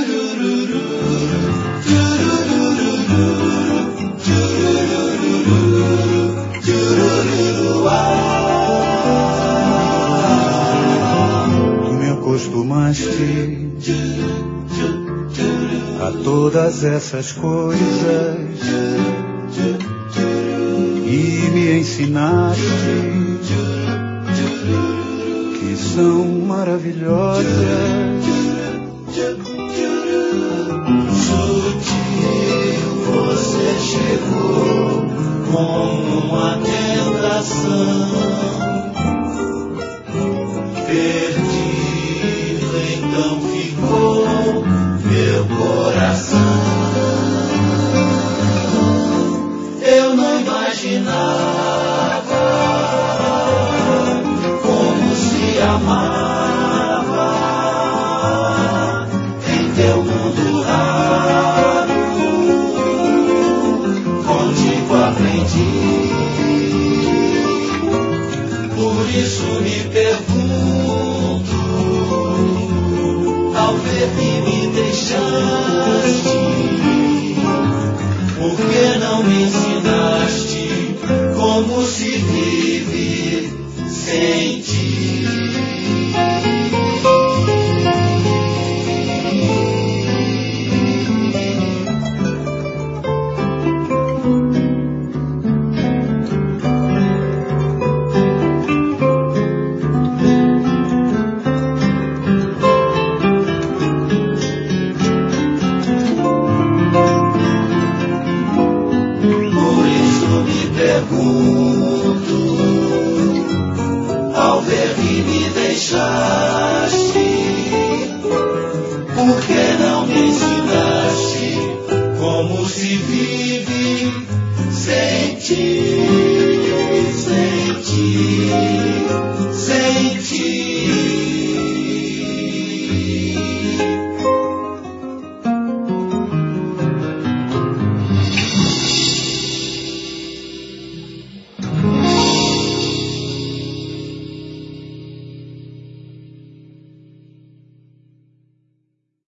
Tu me acostumaste a todas essas coisas e me ensinaste que são maravilhosas. Sutil você chegou como uma tentação. Perdido então ficou meu coração. Eu não imaginava como se amava em teu mundo raro. Contigo aprendi. Por isso me pergunto, ao ver que me deixaste, por que não me ensinaste como se vive sem ti? Ao ver que me deixaste, por que não me ensinaste como se vive sem ti, sem ti, sem ti?